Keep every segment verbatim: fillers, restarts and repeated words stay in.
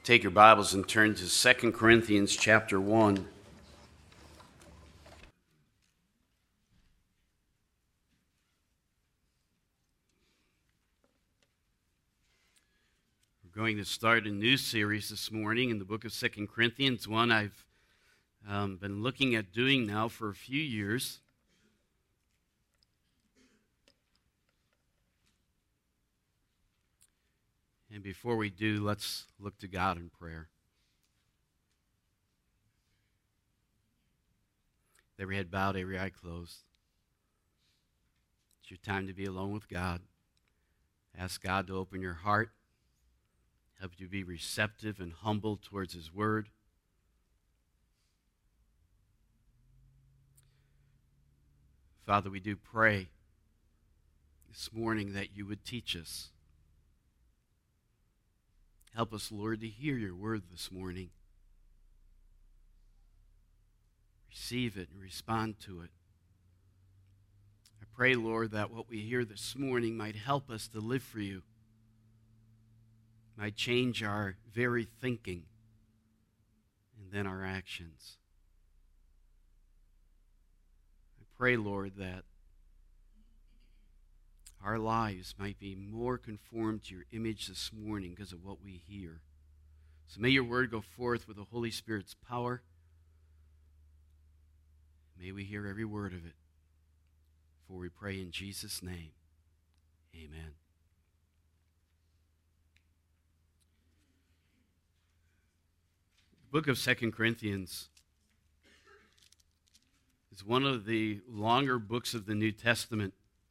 Take your Bibles and turn to Second Corinthians chapter one. We're going to start a new series this morning in the book of Second Corinthians, one I've um, been looking at doing now for a few years. And before we do, let's look to God in prayer. Every head bowed, every eye closed. It's your time to be alone with God. Ask God to open your heart, help you be receptive and humble towards His Word. Father, we do pray this morning that you would teach us. Help us, Lord, to hear your word this morning. Receive it and respond to it. I pray, Lord, that what we hear this morning might help us to live for you, might change our very thinking and then our actions. I pray, Lord, that our lives might be more conformed to your image this morning because of what we hear. So may your word go forth with the Holy Spirit's power. May we hear every word of it. For we pray in Jesus' name. Amen. The book of Second Corinthians is one of the longer books of the New Testament.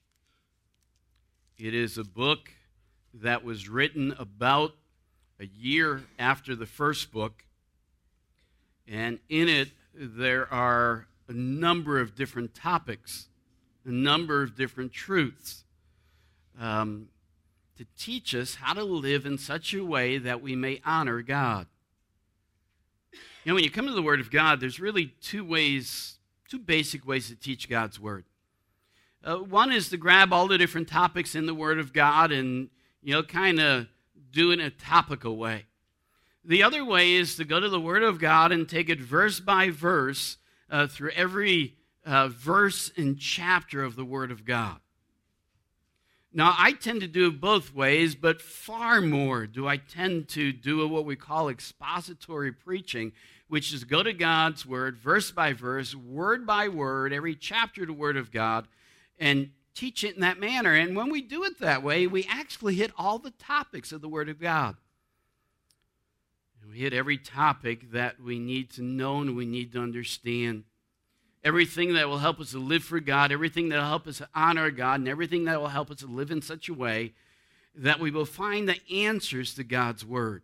It is a book that was written about a year after the first book, and in it there are a number of different topics, a number of different truths um, to teach us how to live in such a way that we may honor God. You know, when you come to the Word of God, there's really two ways, two basic ways to teach God's Word. Uh, one is to grab all the different topics in the Word of God and, you know, kind of do it in a topical way. The other way is to go to the Word of God and take it verse by verse uh, through every uh, verse and chapter of the Word of God. Now, I tend to do it both ways, but far more do I tend to do what we call expository preaching, which is go to God's Word, verse by verse, word by word, every chapter of the Word of God, and teach it in that manner. And when we do it that way, we actually hit all the topics of the Word of God. And we hit every topic that we need to know and we need to understand. Everything that will help us to live for God, everything that will help us to honor God, and everything that will help us to live in such a way that we will find the answers to God's Word.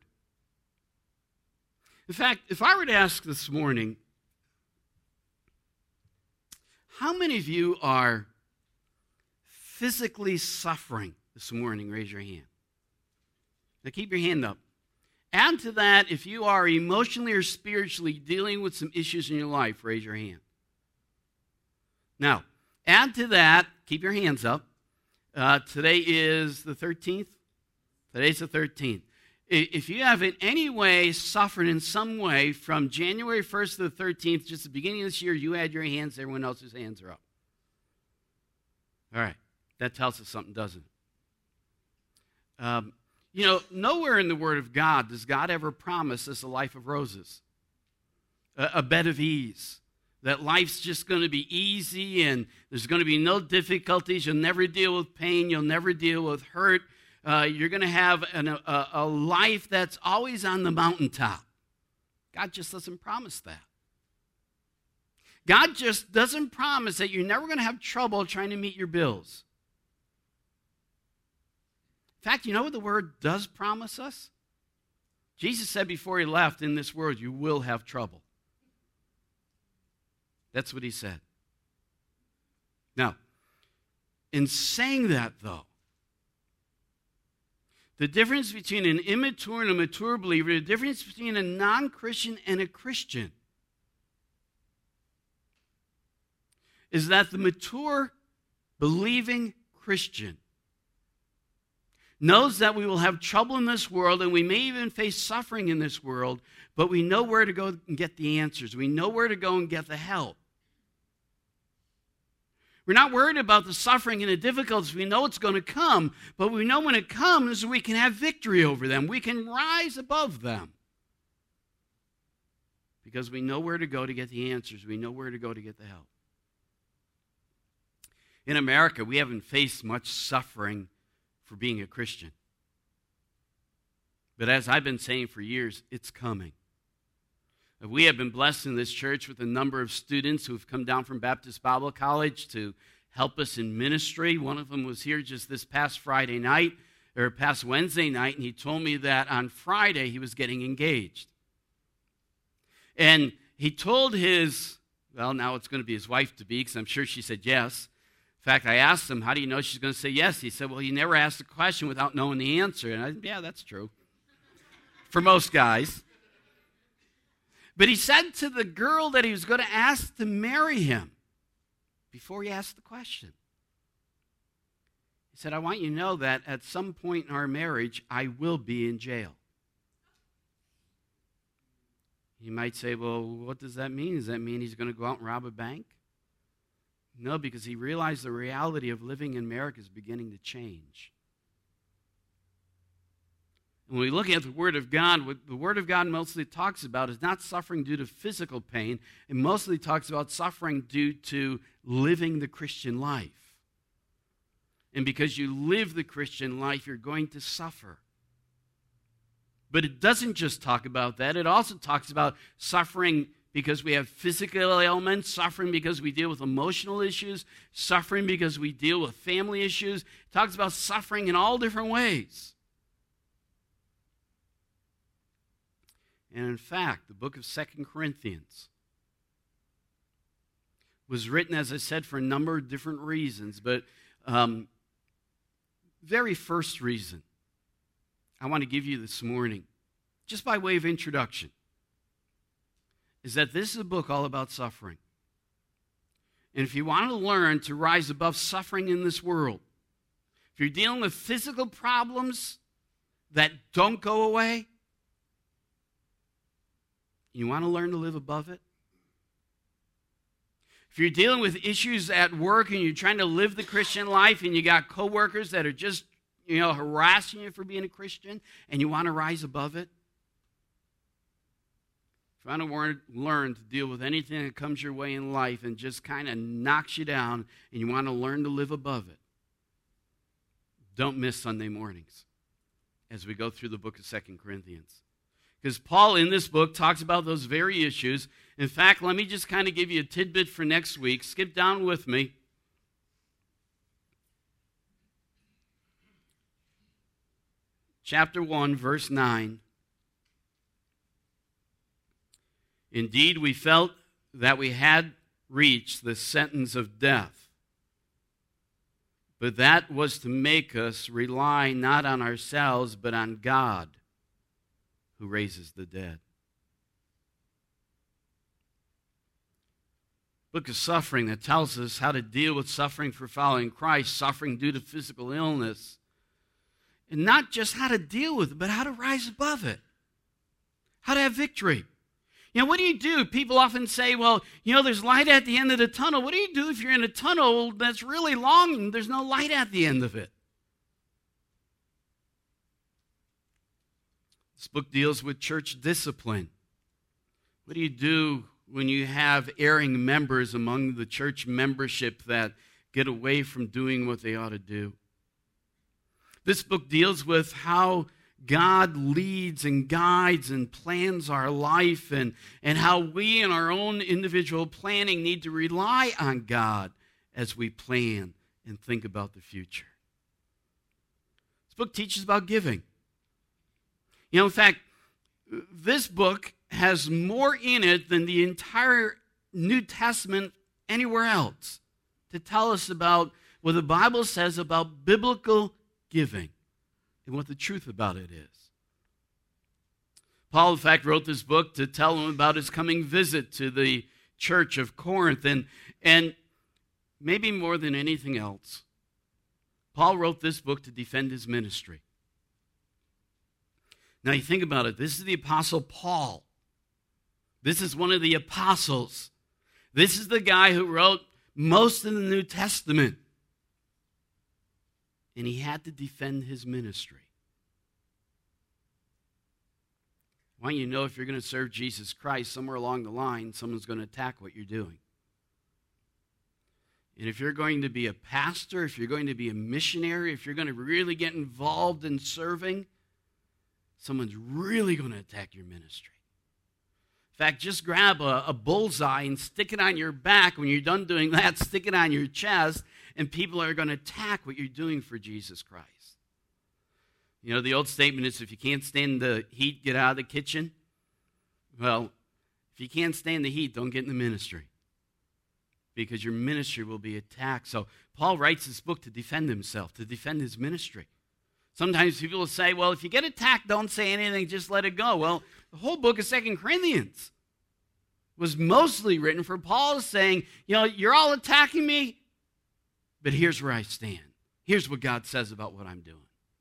In fact, if I were to ask this morning, how many of you are physically suffering this morning? Raise your hand. Now keep your hand up. Add to that, if you are emotionally or spiritually dealing with some issues in your life, raise your hand. Now, add to that, keep your hands up. Uh, today is the thirteenth. Today's the thirteenth. If you have in any way suffered in some way from January first to the thirteenth, just the beginning of this year, you had your hands, everyone else's hands are up. All right. That tells us something, doesn't it? Um, you know, nowhere in the Word of God does God ever promise us a life of roses, a, a bed of ease, that life's just going to be easy and there's going to be no difficulties. You'll never deal with pain. You'll never deal with hurt. Uh, you're going to have an, a, a life that's always on the mountaintop. God just doesn't promise that. God just doesn't promise that you're never going to have trouble trying to meet your bills. In fact, you know what the Word does promise us? Jesus said before He left, in this world you will have trouble. That's what He said. Now, in saying that, though, the difference between an immature and a mature believer, the difference between a non-Christian and a Christian, is that the mature, believing Christian knows that we will have trouble in this world, and we may even face suffering in this world, but we know where to go and get the answers. We know where to go and get the help. We're not worried about the suffering and the difficulties. We know it's going to come, but we know when it comes, we can have victory over them. We can rise above them. Because we know where to go to get the answers. We know where to go to get the help. In America, we haven't faced much suffering for being a Christian. But as I've been saying for years, it's coming. We have been blessed in this church with a number of students who have come down from Baptist Bible College to help us in ministry. One of them was here just this past Friday night, or past Wednesday night, and he told me that on Friday he was getting engaged. And he told his, well, now it's going to be his wife-to-be, because I'm sure she said yes. In fact, I asked him, how do you know she's going to say yes? He said, well, you never ask a question without knowing the answer. And I said, yeah, that's true. For most guys. But he said to the girl that he was going to ask to marry him before he asked the question. He said, I want you to know that at some point in our marriage, I will be in jail. You might say, well, what does that mean? Does that mean he's going to go out and rob a bank? No, because he realized the reality of living in America is beginning to change. When we look at the Word of God, what the Word of God mostly talks about is not suffering due to physical pain. It mostly talks about suffering due to living the Christian life. And because you live the Christian life, you're going to suffer. But it doesn't just talk about that. It also talks about suffering because we have physical ailments, suffering because we deal with emotional issues, suffering because we deal with family issues. It talks about suffering in all different ways. And in fact, the book of Second Corinthians was written, as I said, for a number of different reasons. But um, very first reason I want to give you this morning, just by way of introduction, is that this is a book all about suffering. And if you want to learn to rise above suffering in this world, if you're dealing with physical problems that don't go away, you want to learn to live above it? If you're dealing with issues at work and you're trying to live the Christian life and you got coworkers that are just, you know, harassing you for being a Christian and you want to rise above it, if you want to learn to deal with anything that comes your way in life and just kind of knocks you down and you want to learn to live above it, don't miss Sunday mornings as we go through the book of Second Corinthians. Because Paul in this book talks about those very issues. In fact, let me just kind of give you a tidbit for next week. Skip down with me. Chapter one, verse nine. Indeed, we felt that we had reached the sentence of death, but that was to make us rely not on ourselves, but on God, who raises the dead. Book of suffering that tells us how to deal with suffering for following Christ, suffering due to physical illness. And not just how to deal with it, but how to rise above it. How to have victory. You know, what do you do? People often say, well, you know, there's light at the end of the tunnel. What do you do if you're in a tunnel that's really long and there's no light at the end of it? This book deals with church discipline. What do you do when you have erring members among the church membership that get away from doing what they ought to do? This book deals with how God leads and guides and plans our life, and, and how we in our own individual planning need to rely on God as we plan and think about the future. This book teaches about giving. You know, in fact, this book has more in it than the entire New Testament anywhere else to tell us about what the Bible says about biblical giving and what the truth about it is. Paul, in fact, wrote this book to tell them about his coming visit to the church of Corinth. And, and maybe more than anything else, Paul wrote this book to defend his ministry. Now you think about it. This is the Apostle Paul. This is one of the apostles. This is the guy who wrote most of the New Testament. And he had to defend his ministry. Why, you know, if you're going to serve Jesus Christ, somewhere along the line, someone's going to attack what you're doing. And if you're going to be a pastor, if you're going to be a missionary, if you're going to really get involved in serving, someone's really going to attack your ministry. In fact, just grab a, a bullseye and stick it on your back. When you're done doing that, stick it on your chest, and people are going to attack what you're doing for Jesus Christ. You know, the old statement is, if you can't stand the heat, get out of the kitchen. Well, if you can't stand the heat, don't get in the ministry, because your ministry will be attacked. So Paul writes this book to defend himself, to defend his ministry. Sometimes people will say, well, if you get attacked, don't say anything, just let it go. Well, the whole book of Second Corinthians was mostly written for Paul saying, you know, you're all attacking me, but here's where I stand. Here's what God says about what I'm doing.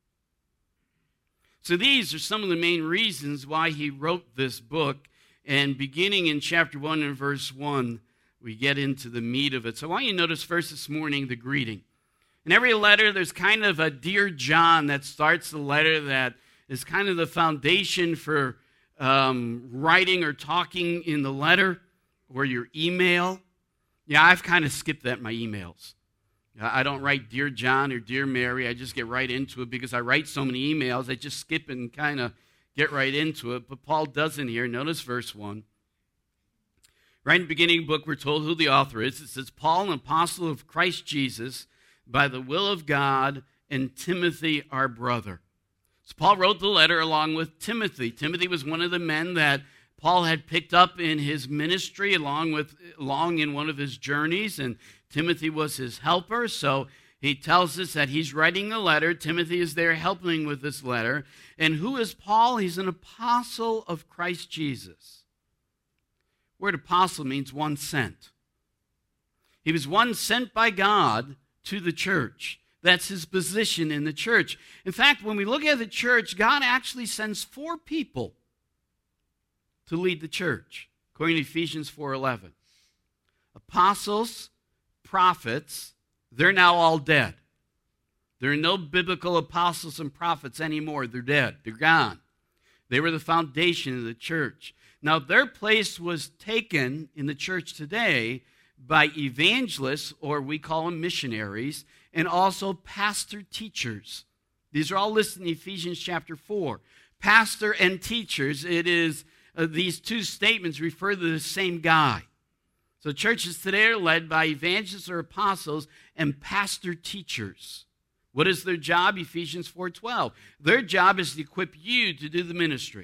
So these are some of the main reasons why he wrote this book. And beginning in chapter one and verse one, we get into the meat of it. So I want you to notice first this morning the greeting. In every letter, there's kind of a Dear John that starts the letter, that is kind of the foundation for um, writing or talking in the letter or your email. Yeah, I've kind of skipped that in my emails. I don't write Dear John or Dear Mary. I just get right into it because I write so many emails. I just skip it and kind of get right into it. But Paul doesn't here. Notice verse one. Right in the beginning of the book, we're told who the author is. It says, Paul, an apostle of Christ Jesus, by the will of God, and Timothy, our brother. So Paul wrote the letter along with Timothy. Timothy was one of the men that Paul had picked up in his ministry along with along in one of his journeys, and Timothy was his helper. So he tells us that he's writing the letter. Timothy is there helping with this letter. And who is Paul? He's an apostle of Christ Jesus. The word apostle means one sent. He was one sent by God to the church. That's his position in the church. In fact, when we look at the church, God actually sends four people to lead the church, according to Ephesians four eleven. Apostles, prophets, they're now all dead. There are no biblical apostles and prophets anymore. They're dead. They're gone. They were the foundation of the church. Now, their place was taken in the church today by evangelists, or we call them missionaries, and also pastor teachers. These are all listed in Ephesians chapter four. Pastor and teachers, it is, uh, these two statements refer to the same guy. So churches today are led by evangelists or apostles and pastor teachers. What is their job? Ephesians four twelve. Their job is to equip you to do the ministry.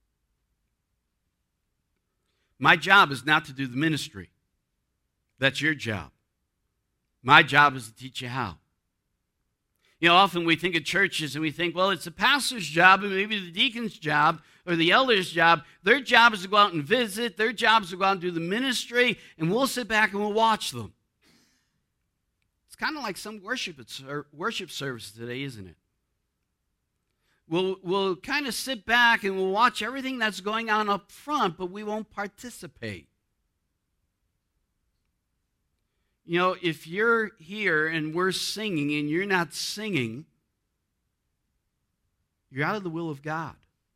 My job is not to do the ministry. That's your job. My job is to teach you how. You know, often we think of churches and we think, well, it's the pastor's job and maybe the deacon's job or the elder's job. Their job is to go out and visit. Their job is to go out and do the ministry, and we'll sit back and we'll watch them. It's kind of like some worship worship service today, isn't it? We'll, we'll kind of sit back and we'll watch everything that's going on up front, but we won't participate. You know, if you're here and we're singing and you're not singing, you're out of the will of God.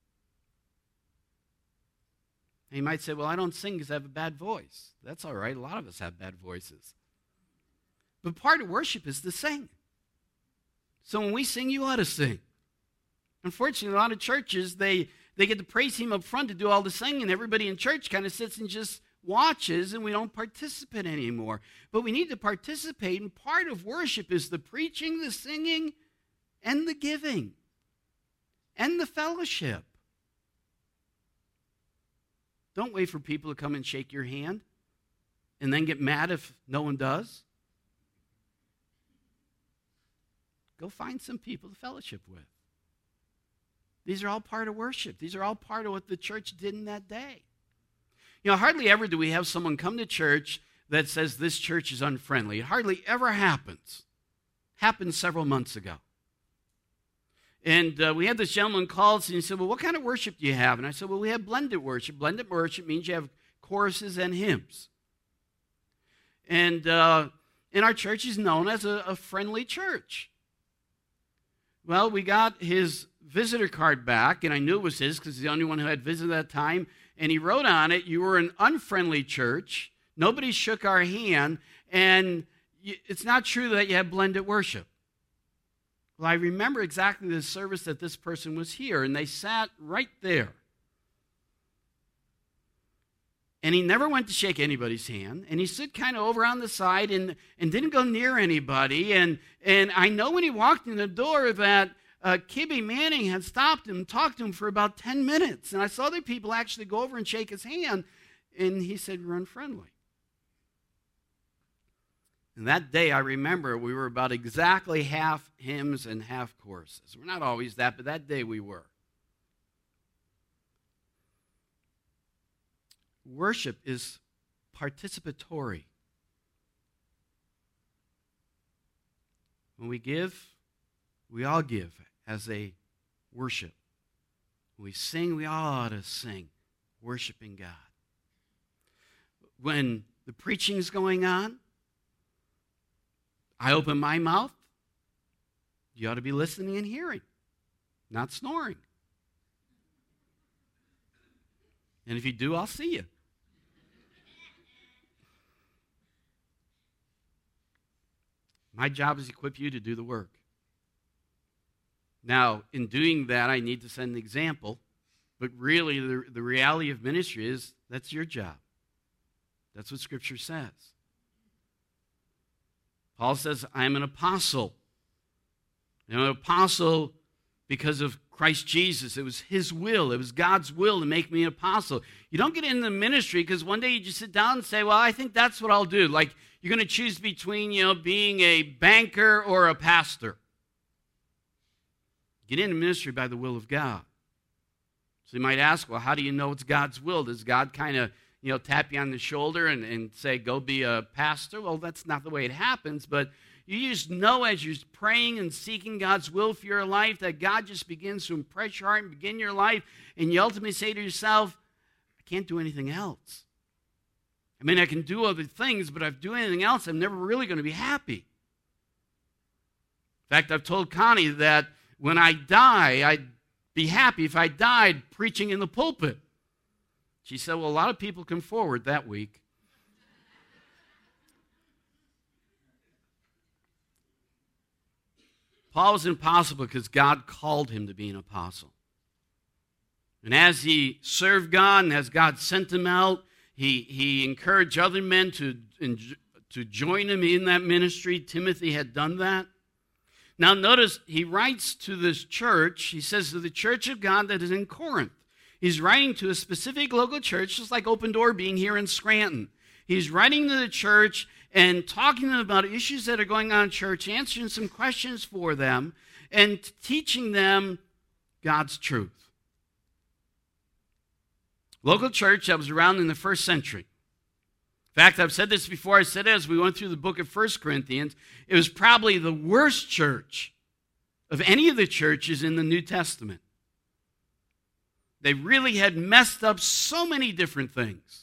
And you might say, well, I don't sing because I have a bad voice. That's all right. A lot of us have bad voices. But part of worship is to sing. So when we sing, you ought to sing. Unfortunately, a lot of churches, they, they get the praise team up front to do all the singing, and everybody in church kind of sits and just watches, and we don't participate anymore. But we need to participate, and part of worship is the preaching, the singing, and the giving, and the fellowship. Don't wait for people to come and shake your hand and then get mad if no one does. Go find some people to fellowship with. These are all part of worship. These are all part of what the church did in that day. You know, hardly ever do we have someone come to church that says this church is unfriendly. It hardly ever happens. Happened several months ago. And uh, we had this gentleman call us, and he said, well, what kind of worship do you have? And I said, well, we have blended worship. Blended worship means you have choruses and hymns. And uh, in our church, he's known as a, a friendly church. Well, we got his visitor card back, and I knew it was his because he's the only one who had visited that time. And he wrote on it, you were an unfriendly church. Nobody shook our hand, and you, it's not true that you have blended worship. Well, I remember exactly the service that this person was here, and they sat right there. And he never went to shake anybody's hand, and he stood kind of over on the side and, and didn't go near anybody. And, and I know when he walked in the door that uh, Kibby Manning had stopped him and talked to him for about ten minutes. And I saw the people actually go over and shake his hand, and he said, we're unfriendly. And that day, I remember we were about exactly half hymns and half choruses. We're not always that, but that day we were. Worship is participatory. When we give, we all give as a worship. When we sing, we all ought to sing, worshiping God. When the preaching is going on, I open my mouth, you ought to be listening and hearing, not snoring. And if you do, I'll see you. My job is to equip you to do the work. Now, in doing that, I need to set an example, but really the, the reality of ministry is that's your job. That's what Scripture says. Paul says, I'm an apostle. And I'm an apostle because of Christ Jesus. It was his will. It was God's will to make me an apostle. You don't get into the ministry because one day you just sit down and say, well, I think that's what I'll do. Like you're going to choose between, you know, being a banker or a pastor. Get into ministry by the will of God. So you might ask, well, how do you know it's God's will? Does God kind of, you know, tap you on the shoulder and, and say, go be a pastor? Well, that's not the way it happens, but you just know as you're praying and seeking God's will for your life that God just begins to impress your heart and begin your life, and you ultimately say to yourself, I can't do anything else. I mean, I can do other things, but if I do anything else, I'm never really going to be happy. In fact, I've told Connie that when I die, I'd be happy if I died preaching in the pulpit. She said, well, a lot of people come forward that week. Paul was an apostle because God called him to be an apostle. And as he served God and as God sent him out, he, he encouraged other men to, to join him in that ministry. Timothy had done that. Now notice, he writes to this church, he says to the church of God that is in Corinth. He's writing to a specific local church, just like Open Door being here in Scranton. He's writing to the church and talking to them about issues that are going on in church, answering some questions for them, and teaching them God's truth. Local church that was around in the first century. In fact, I've said this before. I said it as we went through the book of First Corinthians. It was probably the worst church of any of the churches in the New Testament. They really had messed up so many different things.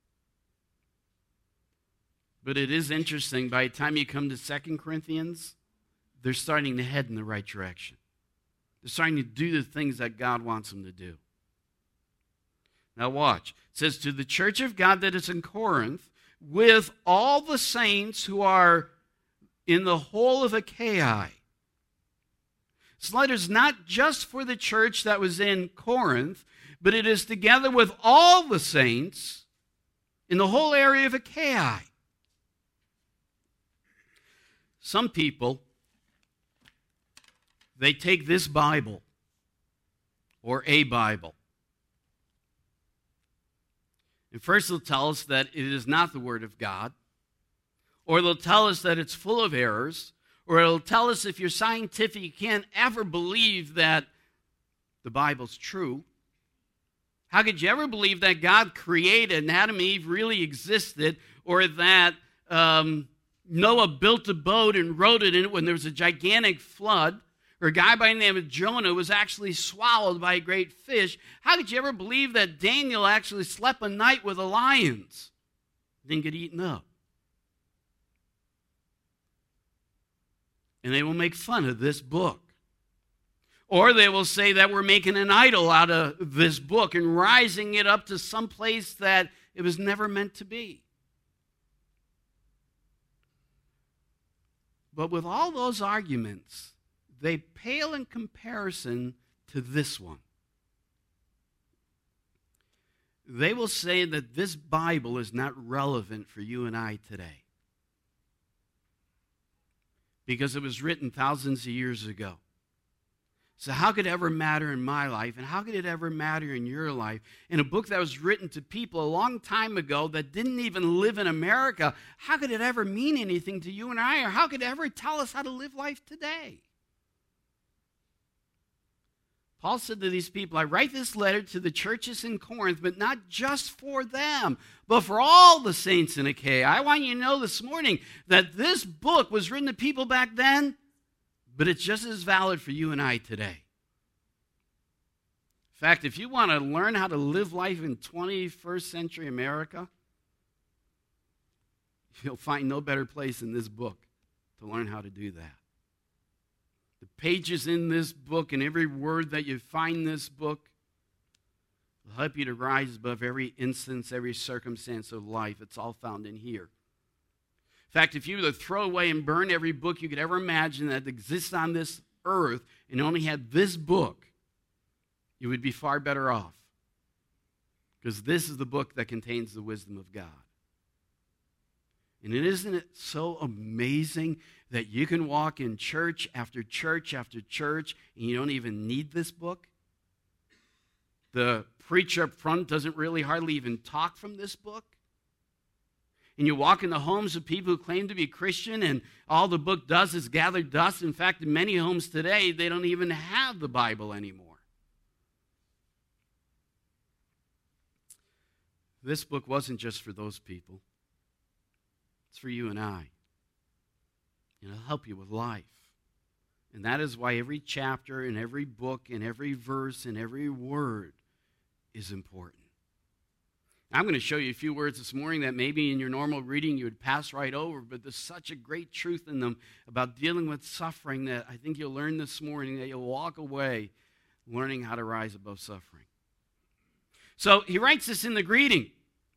But it is interesting, by the time you come to Second Corinthians, they're starting to head in the right direction. They're starting to do the things that God wants them to do. Now watch. It says, to the church of God that is in Corinth, with all the saints who are in the whole of Achaia. This letter is not just for the church that was in Corinth, but it is together with all the saints in the whole area of Achaia. Some people, they take this Bible or a Bible. And first they'll tell us that it is not the Word of God, or they'll tell us that it's full of errors, or it'll tell us if you're scientific, you can't ever believe that the Bible's true. How could you ever believe that God created and Adam and Eve really existed, or that um, Noah built a boat and rode it in it when there was a gigantic flood? Or a guy by the name of Jonah was actually swallowed by a great fish. How could you ever believe that Daniel actually slept a night with the lions? Didn't get eaten up. And they will make fun of this book. Or they will say that we're making an idol out of this book and rising it up to some place that it was never meant to be. But with all those arguments, they pale in comparison to this one. They will say that this Bible is not relevant for you and I today because it was written thousands of years ago. So how could it ever matter in my life, and how could it ever matter in your life? In a book that was written to people a long time ago that didn't even live in America, how could it ever mean anything to you and I, or how could it ever tell us how to live life today? Paul said to these people, I write this letter to the churches in Corinth, but not just for them, but for all the saints in Achaia. I want you to know this morning that this book was written to people back then, but it's just as valid for you and I today. In fact, if you want to learn how to live life in twenty-first century America, you'll find no better place in this book to learn how to do that. The pages in this book and every word that you find in this book will help you to rise above every instance, every circumstance of life. It's all found in here. In fact, if you were to throw away and burn every book you could ever imagine that exists on this earth and only had this book, you would be far better off. Because this is the book that contains the wisdom of God. And isn't it so amazing that you can walk in church after church after church and you don't even need this book? The preacher up front doesn't really hardly even talk from this book. And you walk in the homes of people who claim to be Christian, and all the book does is gather dust. In fact, in many homes today, they don't even have the Bible anymore. This book wasn't just for those people. It's for you and I. And it'll help you with life. And that is why every chapter and every book and every verse and every word is important. I'm going to show you a few words this morning that maybe in your normal reading you would pass right over, but there's such a great truth in them about dealing with suffering that I think you'll learn this morning, that you'll walk away learning how to rise above suffering. So he writes this in the greeting.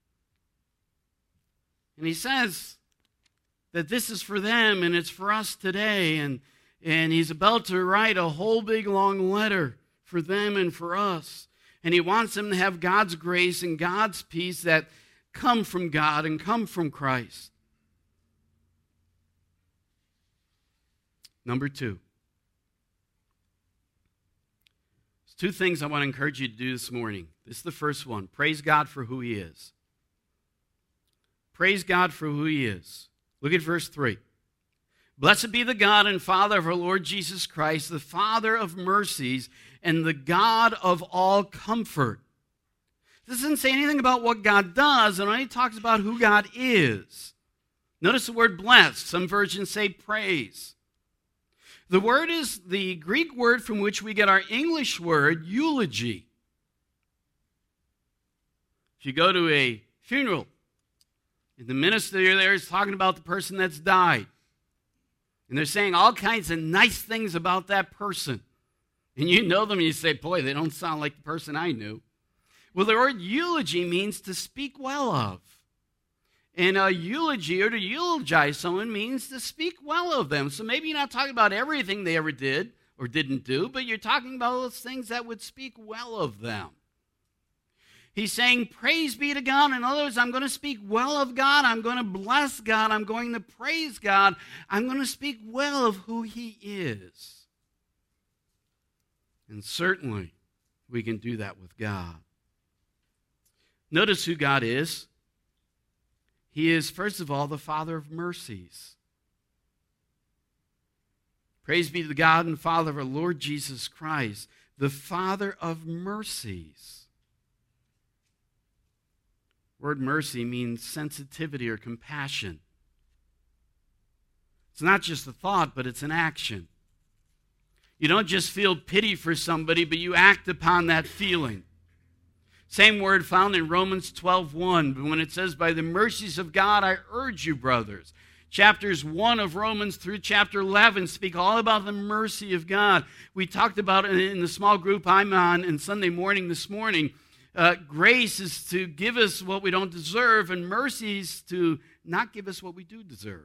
And he says that this is for them and it's for us today. And, and he's about to write a whole big long letter for them and for us. And he wants them to have God's grace and God's peace that come from God and come from Christ. Number two. There's two things I want to encourage you to do this morning. This is the first one. Praise God for who he is. Praise God for who he is. Look at verse three. Blessed be the God and Father of our Lord Jesus Christ, the Father of mercies and the God of all comfort. This doesn't say anything about what God does, it only talks about who God is. Notice the word blessed. Some versions say praise. The word is the Greek word from which we get our English word eulogy. If you go to a funeral, and the minister there is talking about the person that's died. And they're saying all kinds of nice things about that person. And you know them and you say, boy, they don't sound like the person I knew. Well, the word eulogy means to speak well of. And a eulogy, or to eulogize someone, means to speak well of them. So maybe you're not talking about everything they ever did or didn't do, but you're talking about those things that would speak well of them. He's saying, praise be to God. In other words, I'm going to speak well of God. I'm going to bless God. I'm going to praise God. I'm going to speak well of who he is. And certainly, we can do that with God. Notice who God is. He is, first of all, the Father of mercies. Praise be to the God and Father of our Lord Jesus Christ, the Father of mercies. Word mercy means sensitivity or compassion. It's not just a thought, but it's an action. You don't just feel pity for somebody, but you act upon that feeling. Same word found in Romans twelve one, but when it says, by the mercies of God, I urge you, brothers. Chapters one of Romans through chapter eleven speak all about the mercy of God. We talked about it in the small group I'm on in Sunday morning this morning. Uh, grace is to give us what we don't deserve, and mercy is to not give us what we do deserve.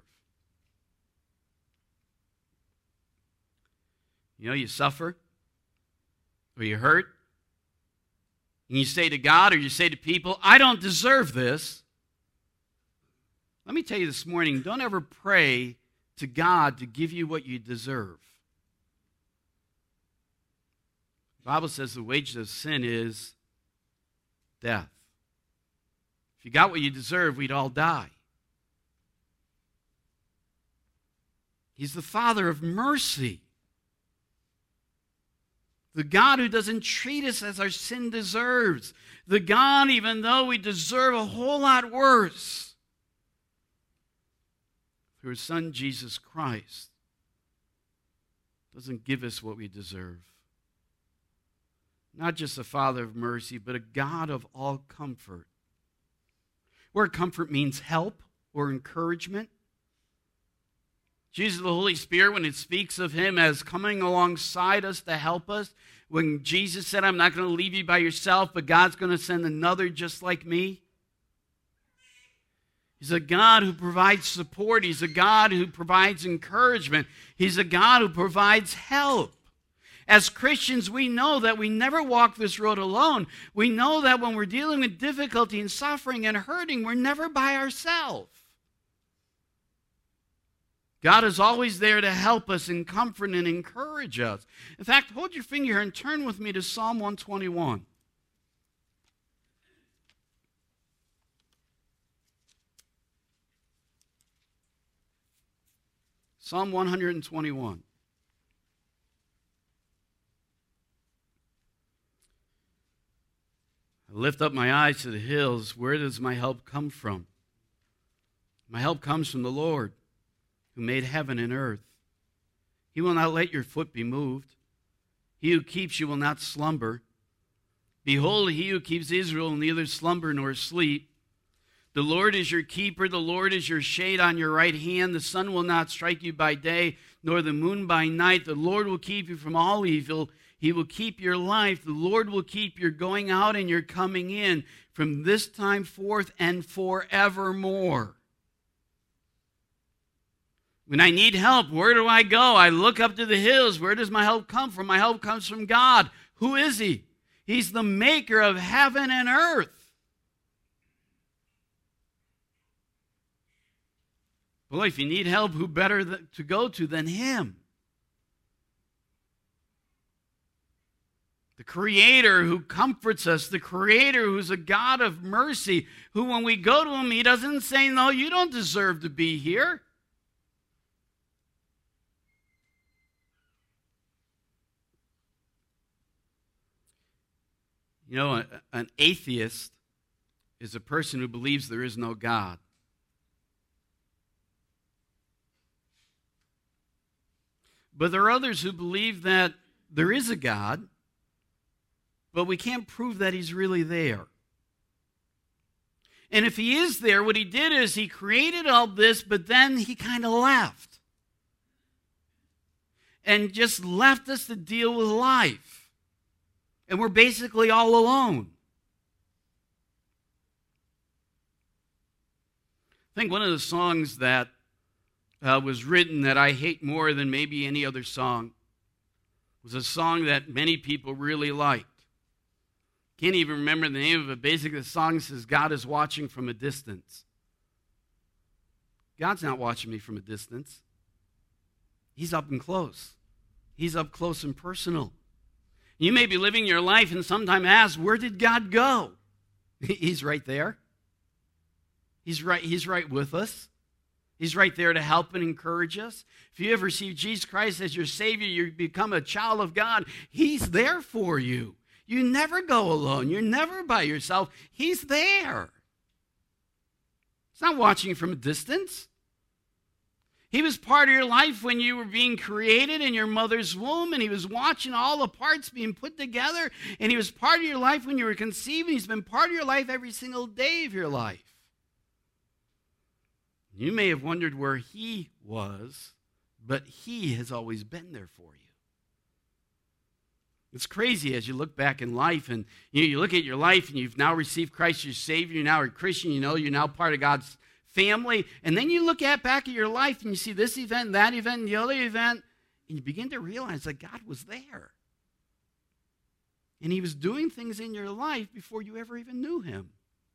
You know, you suffer, or you hurt, and you say to God or you say to people, I don't deserve this. Let me tell you this morning, don't ever pray to God to give you what you deserve. The Bible says the wages of sin is death. If you got what you deserve, we'd all die. He's the Father of mercy. The God who doesn't treat us as our sin deserves. The God, even though we deserve a whole lot worse, through His Son, Jesus Christ, doesn't give us what we deserve. Not just a Father of mercy, but a God of all comfort. Where comfort means help or encouragement. Jesus, the Holy Spirit, when it speaks of Him as coming alongside us to help us, when Jesus said, I'm not going to leave you by yourself, but God's going to send another just like me. He's a God who provides support. He's a God who provides encouragement. He's a God who provides help. As Christians, we know that we never walk this road alone. We know that when we're dealing with difficulty and suffering and hurting, we're never by ourselves. God is always there to help us and comfort and encourage us. In fact, hold your finger here and turn with me to Psalm one twenty-one. Psalm one twenty-one. I lift up my eyes to the hills. Where does my help come from? My help comes from the Lord, who made heaven and earth. He will not let your foot be moved. He who keeps you will not slumber. Behold, he who keeps Israel will neither slumber nor sleep. The Lord is your keeper. The Lord is your shade on your right hand. The sun will not strike you by day, nor the moon by night. The Lord will keep you from all evil. He will keep your life. The Lord will keep your going out and your coming in from this time forth and forevermore. When I need help, where do I go? I look up to the hills. Where does my help come from? My help comes from God. Who is He? He's the maker of heaven and earth. Boy, if you need help, who better to go to than Him? The Creator who comforts us, the Creator who's a God of mercy, who when we go to Him, He doesn't say, no, you don't deserve to be here. You know, an atheist is a person who believes there is no God. But there are others who believe that there is a God, but we can't prove that He's really there. And if He is there, what He did is He created all this, but then He kind of left. And just left us to deal with life. And we're basically all alone. I think one of the songs that uh, was written that I hate more than maybe any other song was a song that many people really liked. Can't even remember the name of it. Basically, the song says, God is watching from a distance. God's not watching me from a distance. He's up and close. He's up close and personal. You may be living your life and sometimes ask, where did God go? He's right there. He's right, he's right with us. He's right there to help and encourage us. If you ever receive Jesus Christ as your Savior, you become a child of God. He's there for you. You never go alone. You're never by yourself. He's there. He's not watching you from a distance. He was part of your life when you were being created in your mother's womb, and he was watching all the parts being put together, and he was part of your life when you were conceived, and he's been part of your life every single day of your life. You may have wondered where he was, but he has always been there for you. It's crazy as you look back in life, and you, know, you look at your life, and you've now received Christ as your Savior, you're now a Christian, you know you're now part of God's family, and then you look at back at your life and you see this event, that event, and the other event, and you begin to realize that God was there. And he was doing things in your life before you ever even knew him.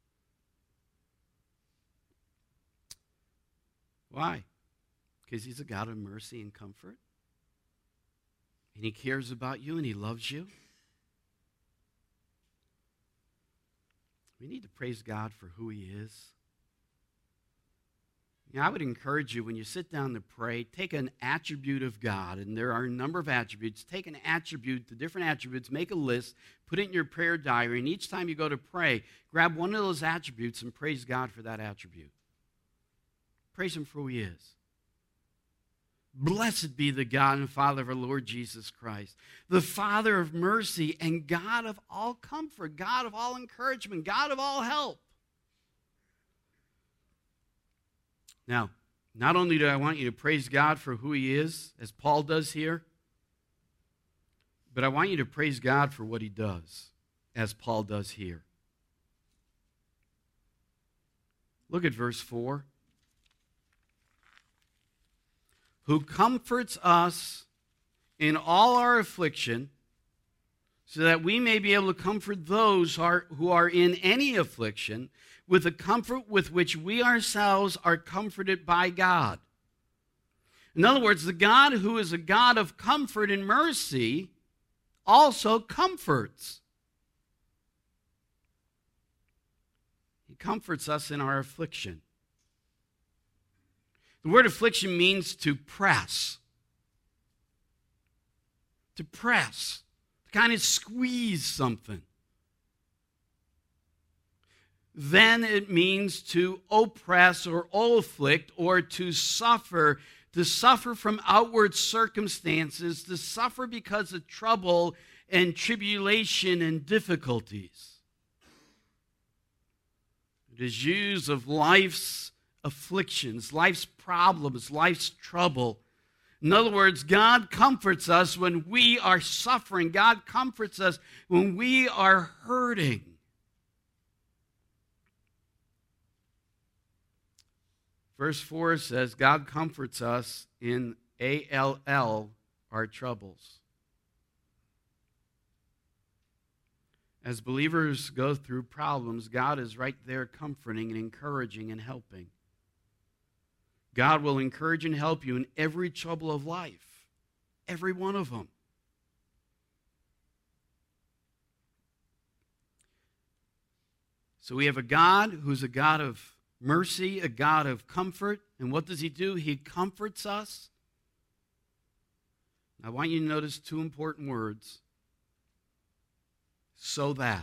Why? Because he's a God of mercy and comfort. And he cares about you and he loves you. We need to praise God for who he is. You know, I would encourage you, when you sit down to pray, take an attribute of God, and there are a number of attributes. Take an attribute, the different attributes, make a list, put it in your prayer diary, and each time you go to pray, grab one of those attributes and praise God for that attribute. Praise him for who he is. Blessed be the God and Father of our Lord Jesus Christ, the Father of mercy and God of all comfort, God of all encouragement, God of all help. Now, not only do I want you to praise God for who he is, as Paul does here, but I want you to praise God for what he does, as Paul does here. Look at verse four. Who comforts us in all our affliction, so that we may be able to comfort those who are, who are in any affliction, with the comfort with which we ourselves are comforted by God. In other words, the God who is a God of comfort and mercy also comforts. He comforts us in our affliction. The word affliction means to press. To press. To kind of squeeze something. Then it means to oppress or afflict or to suffer, to suffer from outward circumstances, to suffer because of trouble and tribulation and difficulties. It is used of life's afflictions, life's problems, life's trouble. In other words, God comforts us when we are suffering. God comforts us when we are hurting. Verse four says, God comforts us in A L L, our troubles. As believers go through problems, God is right there comforting and encouraging and helping. God will encourage and help you in every trouble of life, every one of them. So we have a God who's a God of mercy, a God of comfort. And what does he do? He comforts us. I want you to notice two important words. So that.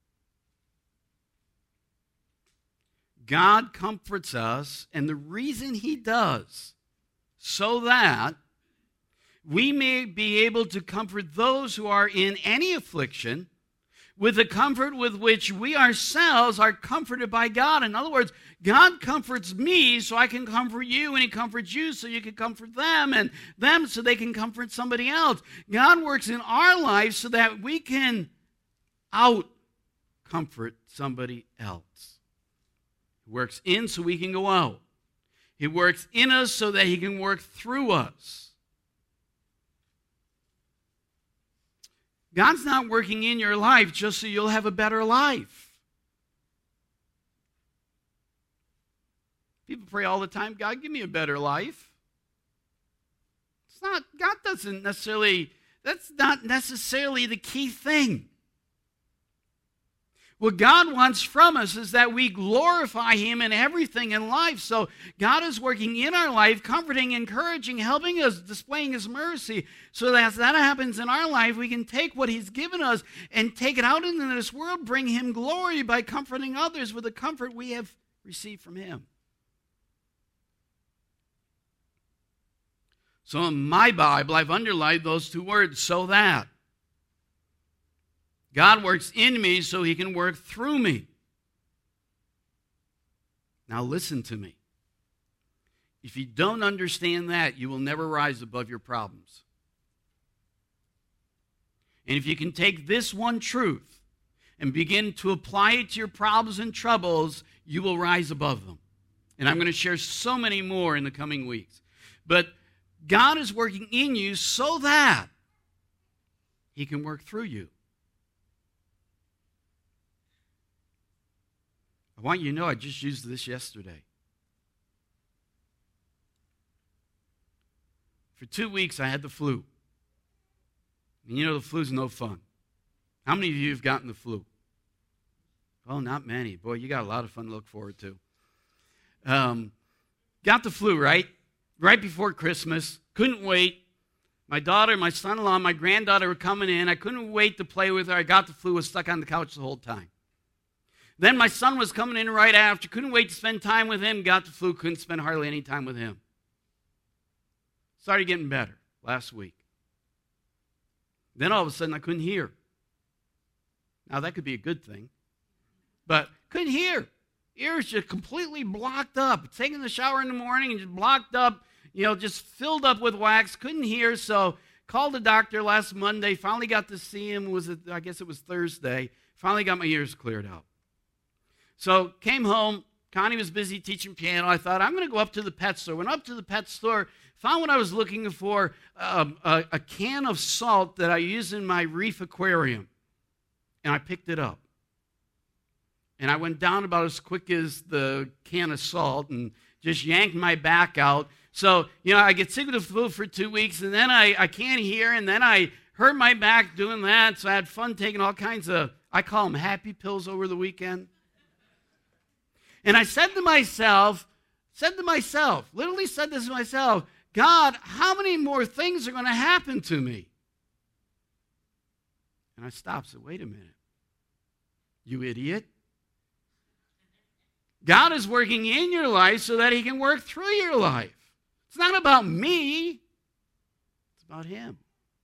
God comforts us, and the reason he does, so that we may be able to comfort those who are in any affliction with the comfort with which we ourselves are comforted by God. In other words, God comforts me so I can comfort you, and he comforts you so you can comfort them, and them so they can comfort somebody else. God works in our lives so that we can out-comfort somebody else. He works in so we can go out. He works in us so that he can work through us. God's not working in your life just so you'll have a better life. People pray all the time, God, give me a better life. It's not, God doesn't necessarily, that's not necessarily the key thing. What God wants from us is that we glorify him in everything in life. So God is working in our life, comforting, encouraging, helping us, displaying his mercy, so that as that happens in our life, we can take what he's given us and take it out into this world, bring him glory by comforting others with the comfort we have received from him. So in my Bible, I've underlined those two words, so that. God works in me so he can work through me. Now listen to me. If you don't understand that, you will never rise above your problems. And if you can take this one truth and begin to apply it to your problems and troubles, you will rise above them. And I'm going to share so many more in the coming weeks. But God is working in you so that he can work through you. I want you to know I just used this yesterday. For two weeks, I had the flu. And you know the flu's no fun. How many of you have gotten the flu? Oh, not many. Boy, you got a lot of fun to look forward to. Um, got the flu, right? Right before Christmas. Couldn't wait. My daughter, my son-in-law, my granddaughter were coming in. I couldn't wait to play with her. I got the flu, was stuck on the couch the whole time. Then my son was coming in right after. Couldn't wait to spend time with him. Got the flu, couldn't spend hardly any time with him. Started getting better last week. Then all of a sudden I couldn't hear. Now that could be a good thing. But couldn't hear. Ears just completely blocked up. Taking the shower in the morning and just blocked up, you know, just filled up with wax. Couldn't hear, so called the doctor last Monday. Finally got to see him. Was it, I guess it was Thursday. Finally got my ears cleared out. So came home. Connie was busy teaching piano. I thought, I'm going to go up to the pet store. Went up to the pet store. Found what I was looking for, um, a, a can of salt that I use in my reef aquarium. And I picked it up. And I went down about as quick as the can of salt and just yanked my back out. So, you know, I get sick of the flu for two weeks, and then I, I can't hear, and then I hurt my back doing that. So I had fun taking all kinds of, I call them happy pills over the weekend. And I said to myself, said to myself, literally said this to myself, God, how many more things are going to happen to me? And I stopped and said, wait a minute. You idiot. God is working in your life so that he can work through your life. It's not about me. It's about him.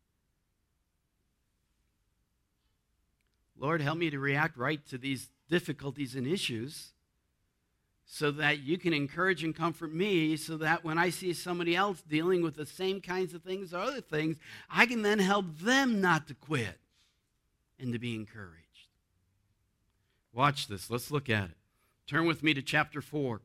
Lord, help me to react right to these difficulties and issues so that you can encourage and comfort me, so that when I see somebody else dealing with the same kinds of things or other things, I can then help them not to quit and to be encouraged. Watch this. Let's look at it. Turn with me to chapter four.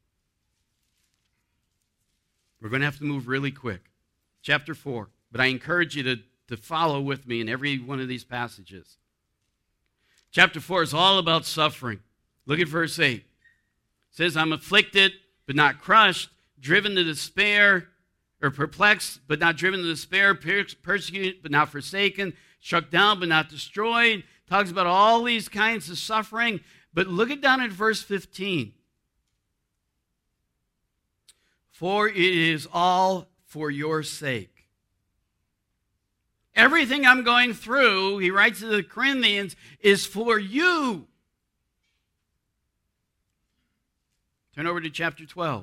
We're going to have to move really quick. Chapter four. But I encourage you to, to follow with me in every one of these passages. Chapter four is all about suffering. Look at verse eight. It says, I'm afflicted, but not crushed, driven to despair, or perplexed, but not driven to despair, persecuted, but not forsaken, struck down, but not destroyed. Talks about all these kinds of suffering. But look it down at verse fifteen. For it is all for your sake. Everything I'm going through, he writes to the Corinthians, is for you. Turn over to chapter twelve.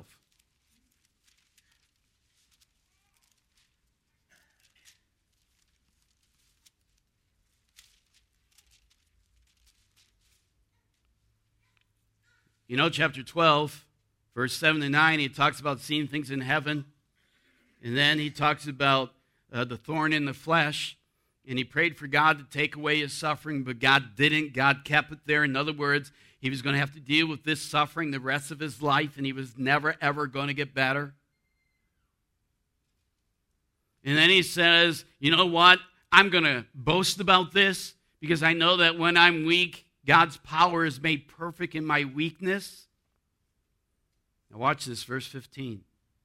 You know, chapter twelve, verse seven to nine, he talks about seeing things in heaven. And then he talks about uh, the thorn in the flesh. And he prayed for God to take away his suffering, but God didn't. God kept it there. In other words, he was going to have to deal with this suffering the rest of his life, and he was never, ever going to get better. And then he says, you know what? I'm going to boast about this because I know that when I'm weak, God's power is made perfect in my weakness. Now watch this, verse fifteen.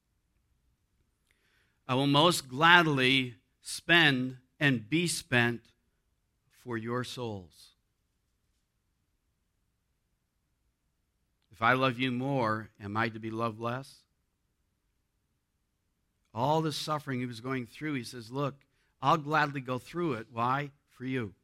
I will most gladly spend and be spent for your souls. If I love you more, am I to be loved less? All the suffering he was going through, he says, look, I'll gladly go through it. Why? For you.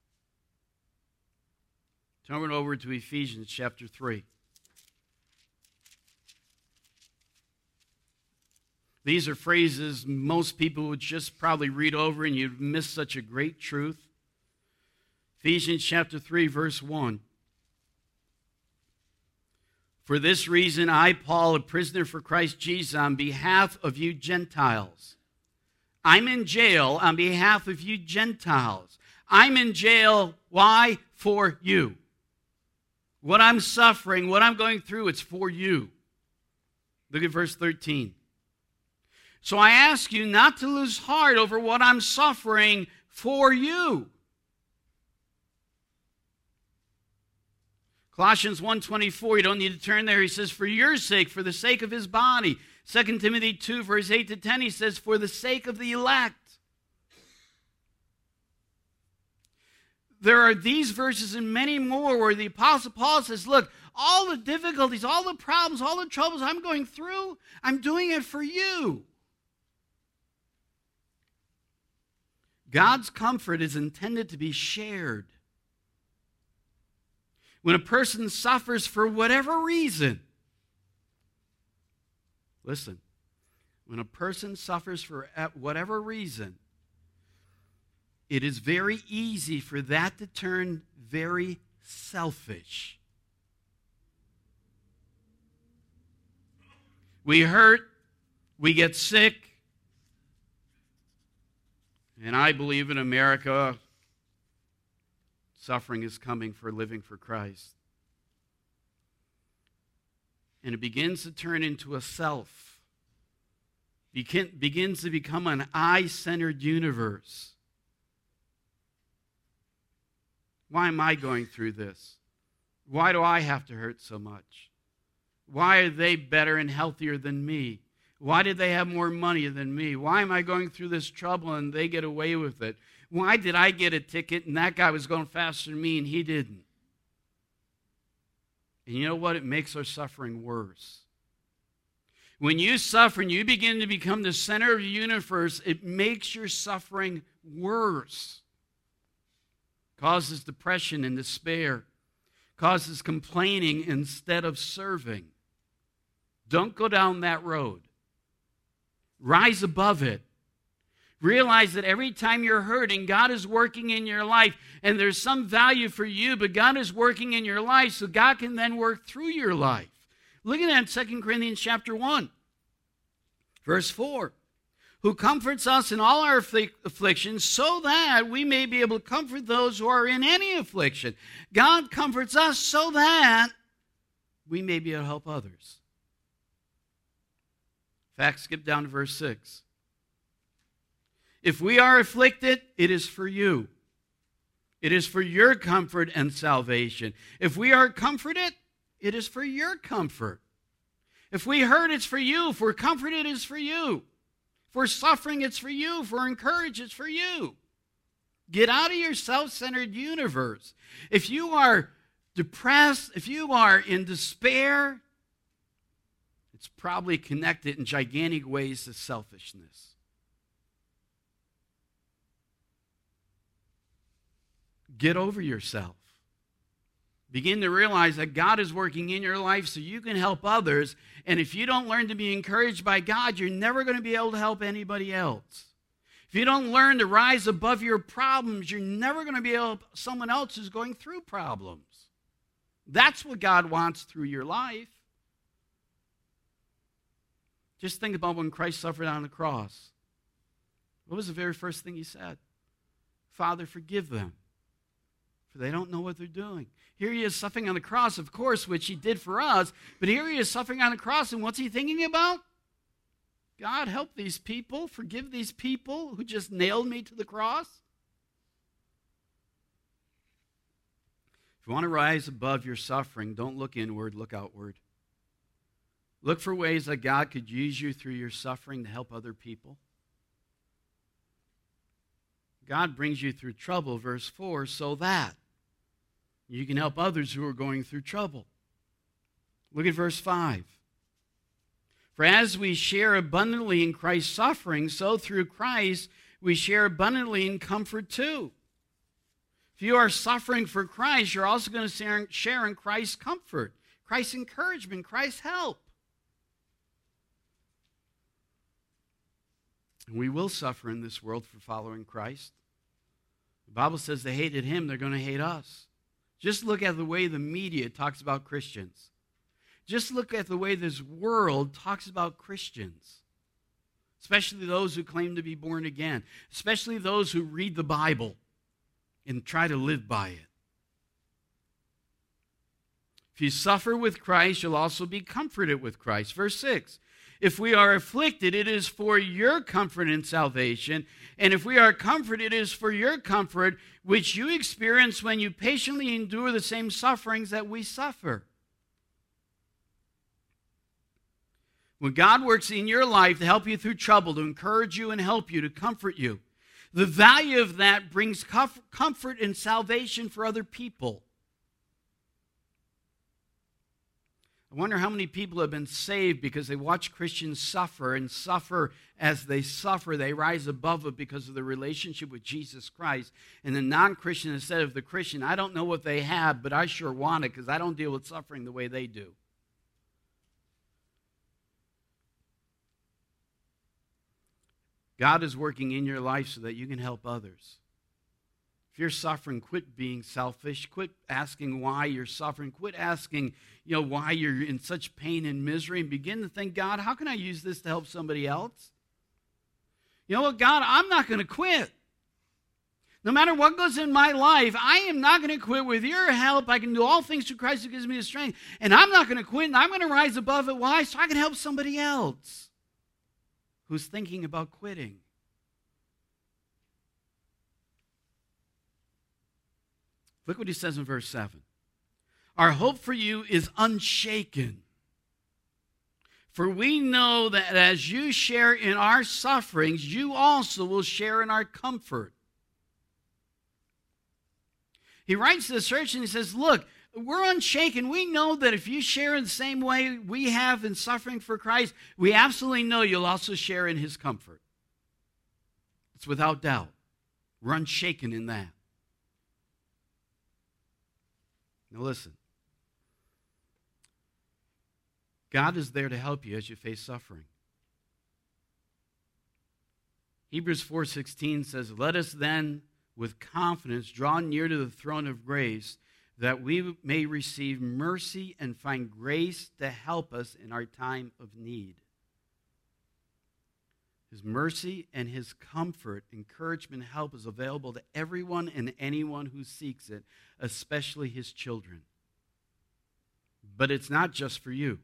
Turn over to Ephesians chapter three. These are phrases most people would just probably read over and you'd miss such a great truth. Ephesians chapter three, verse one. For this reason, I, Paul, a prisoner for Christ Jesus, on behalf of you Gentiles. I'm in jail on behalf of you Gentiles. I'm in jail, why? For you. What I'm suffering, what I'm going through, it's for you. Look at verse thirteen. So I ask you not to lose heart over what I'm suffering for you. Colossians one twenty-four, you don't need to turn there. He says, for your sake, for the sake of his body. Second Timothy two, verse eight to ten, he says, for the sake of the elect. There are these verses and many more where the Apostle Paul says, look, all the difficulties, all the problems, all the troubles I'm going through, I'm doing it for you. God's comfort is intended to be shared. When a person suffers for whatever reason, listen, when a person suffers for whatever reason, it is very easy for that to turn very selfish. We hurt, we get sick, and I believe in America, suffering is coming for living for Christ. And it begins to turn into a self. Begin, begins to become an I-centered universe. Why am I going through this? Why do I have to hurt so much? Why are they better and healthier than me? Why did they have more money than me? Why am I going through this trouble and they get away with it? Why did I get a ticket and that guy was going faster than me and he didn't? And you know what? It makes our suffering worse. When you suffer and you begin to become the center of the universe, it makes your suffering worse. Causes depression and despair. Causes complaining instead of serving. Don't go down that road. Rise above it. Realize that every time you're hurting, God is working in your life, and there's some value for you, but God is working in your life, so God can then work through your life. Look at that in Second Corinthians chapter one, verse four. Who comforts us in all our afflictions, so that we may be able to comfort those who are in any affliction. God comforts us so that we may be able to help others. In fact, skip down to verse six. If we are afflicted, it is for you. It is for your comfort and salvation. If we are comforted, it is for your comfort. If we hurt, it's for you. If we're comforted, it's for you. If we're suffering, it's for you. If we're encouraged, it's for you. Get out of your self-centered universe. If you are depressed, if you are in despair, it's probably connected in gigantic ways to selfishness. Get over yourself. Begin to realize that God is working in your life so you can help others. And if you don't learn to be encouraged by God, you're never going to be able to help anybody else. If you don't learn to rise above your problems, you're never going to be able to help someone else who's going through problems. That's what God wants through your life. Just think about when Christ suffered on the cross. What was the very first thing he said? Father, forgive them, for they don't know what they're doing. Here he is suffering on the cross, of course, which he did for us, but here he is suffering on the cross, and what's he thinking about? God, help these people, forgive these people who just nailed me to the cross. If you want to rise above your suffering, don't look inward, look outward. Look for ways that God could use you through your suffering to help other people. God brings you through trouble, verse four, so that you can help others who are going through trouble. Look at verse five. For as we share abundantly in Christ's suffering, so through Christ we share abundantly in comfort too. If you are suffering for Christ, you're also going to share in Christ's comfort, Christ's encouragement, Christ's help. And we will suffer in this world for following Christ. The Bible says they hated him, they're going to hate us. Just look at the way the media talks about Christians. Just look at the way this world talks about Christians, especially those who claim to be born again, especially those who read the Bible and try to live by it. If you suffer with Christ, you'll also be comforted with Christ. Verse six, if we are afflicted, it is for your comfort and salvation. And if we are comforted, it is for your comfort, which you experience when you patiently endure the same sufferings that we suffer. When God works in your life to help you through trouble, to encourage you and help you, to comfort you, the value of that brings comfort and salvation for other people. I wonder how many people have been saved because they watch Christians suffer, and suffer as they suffer. They rise above it because of their relationship with Jesus Christ. And the non-Christian, instead of the Christian, I don't know what they have, but I sure want it because I don't deal with suffering the way they do. God is working in your life so that you can help others. If you're suffering, quit being selfish. Quit asking why you're suffering. Quit asking, you know, why you're in such pain and misery, and begin to think, God, how can I use this to help somebody else? You know what, God, I'm not going to quit. No matter what goes in my life, I am not going to quit. With your help, I can do all things through Christ who gives me the strength. And I'm not going to quit, and I'm going to rise above it. Why? So I can help somebody else who's thinking about quitting. Look what he says in verse seven. Our hope for you is unshaken. For we know that as you share in our sufferings, you also will share in our comfort. He writes to the church and he says, look, we're unshaken. We know that if you share in the same way we have in suffering for Christ, we absolutely know you'll also share in his comfort. It's without doubt. We're unshaken in that. Now listen. God is there to help you as you face suffering. Hebrews four sixteen says, let us then with confidence draw near to the throne of grace, that we may receive mercy and find grace to help us in our time of need. His mercy and his comfort, encouragement, help is available to everyone and anyone who seeks it, especially his children. But it's not just for you.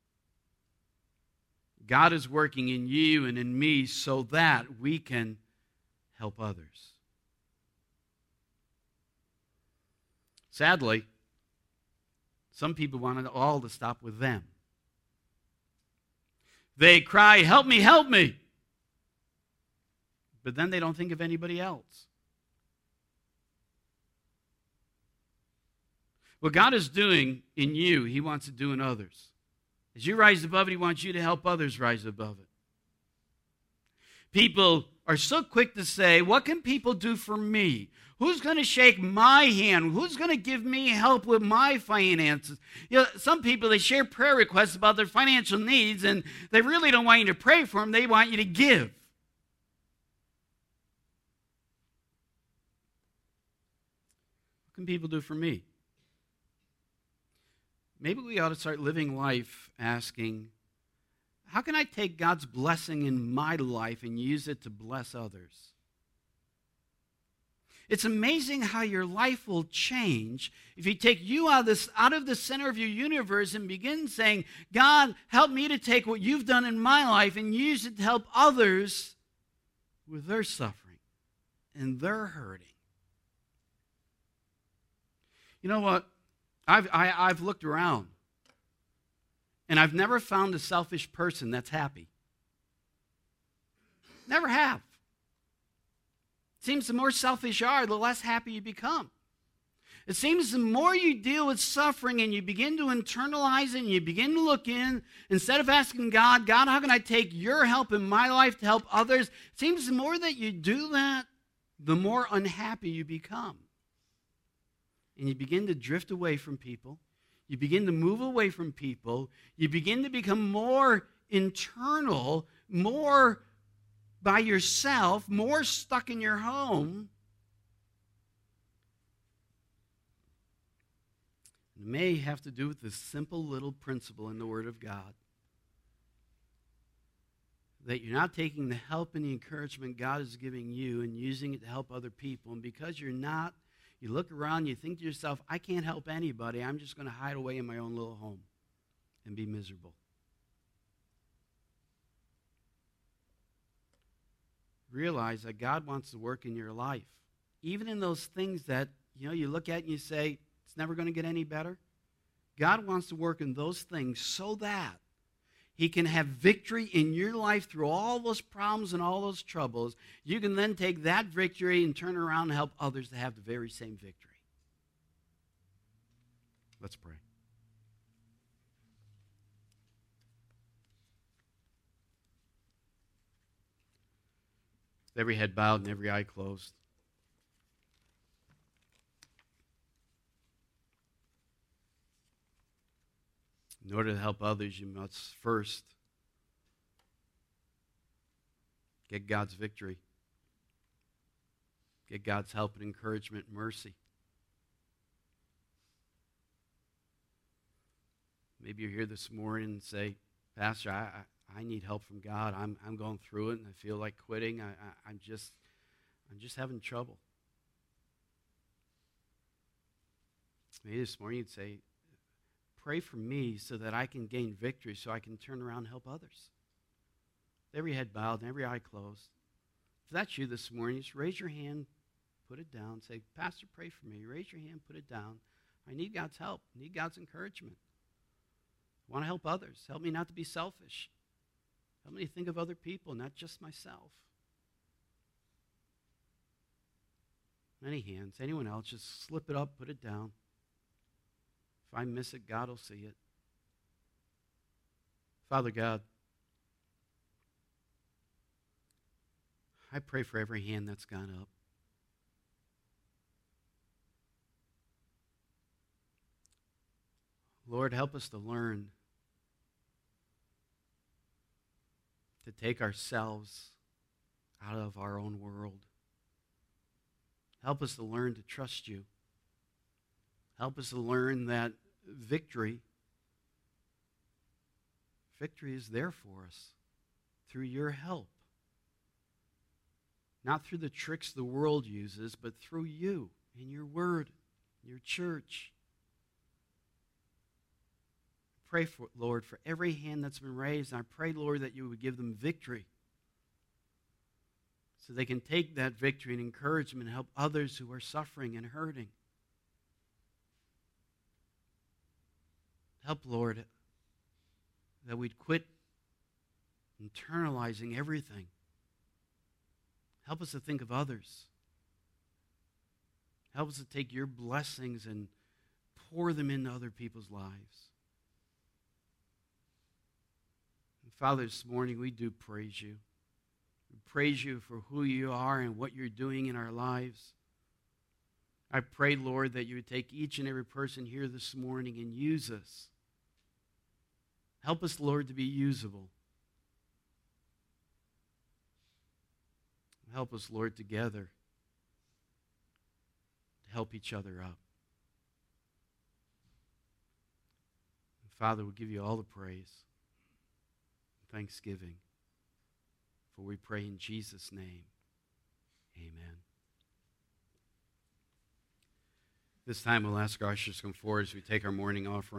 God is working in you and in me so that we can help others. Sadly, some people want it all to stop with them. They cry, help me, help me. But then they don't think of anybody else. What God is doing in you, he wants to do in others. As you rise above it, he wants you to help others rise above it. People are so quick to say, what can people do for me? Who's going to shake my hand? Who's going to give me help with my finances? You know, some people, they share prayer requests about their financial needs, and they really don't want you to pray for them. They want you to give. What can people do for me? Maybe we ought to start living life asking, how can I take God's blessing in my life and use it to bless others? It's amazing how your life will change if you take you out of, this, out of the center of your universe and begin saying, God, help me to take what you've done in my life and use it to help others with their suffering and their hurting. You know what? I've, I, I've looked around, and I've never found a selfish person that's happy. Never have. It seems the more selfish you are, the less happy you become. It seems the more you deal with suffering and you begin to internalize it and you begin to look in, instead of asking God, God, how can I take your help in my life to help others? It seems the more that you do that, the more unhappy you become. And you begin to drift away from people. You begin to move away from people. You begin to become more internal, more by yourself, more stuck in your home. It may have to do with this simple little principle in the Word of God, that you're not taking the help and the encouragement God is giving you and using it to help other people. And because you're not, you look around, you think to yourself, I can't help anybody. I'm just going to hide away in my own little home and be miserable. Realize that God wants to work in your life. Even in those things that, you know, you look at and you say, it's never going to get any better. God wants to work in those things so that He can have victory in your life through all those problems and all those troubles. You can then take that victory and turn around and help others to have the very same victory. Let's pray. With every head bowed and every eye closed. In order to help others, you must first get God's victory. Get God's help and encouragement and mercy. Maybe you're here this morning and say, Pastor, I, I, I need help from God. I'm, I'm going through it and I feel like quitting. I, I, I'm just, I'm just having trouble. Maybe this morning you'd say, pray for me so that I can gain victory, so I can turn around and help others. With every head bowed and every eye closed. If that's you this morning, just raise your hand, put it down, say, Pastor, pray for me. Raise your hand, put it down. I need God's help. I need God's encouragement. I want to help others. Help me not to be selfish. Help me to think of other people, not just myself. Many hands. Anyone else, just slip it up, put it down. If I miss it, God will see it. Father God, I pray for every hand that's gone up. Lord, help us to learn to take ourselves out of our own world. Help us to learn to trust you. Help us to learn that victory, victory is there for us through your help. Not through the tricks the world uses, but through you and your word, your church. Pray, for, Lord, for every hand that's been raised. And I pray, Lord, that you would give them victory so they can take that victory and encouragement and help others who are suffering and hurting. Help, Lord, that we'd quit internalizing everything. Help us to think of others. Help us to take your blessings and pour them into other people's lives. And Father, this morning we do praise you. We praise you for who you are and what you're doing in our lives. I pray, Lord, that you would take each and every person here this morning and use us. Help us, Lord, to be usable. Help us, Lord, together to help each other up. And Father, we give you all the praise and thanksgiving. For we pray in Jesus' name. Amen. This time we'll ask our ushers to come forward as we take our morning offering.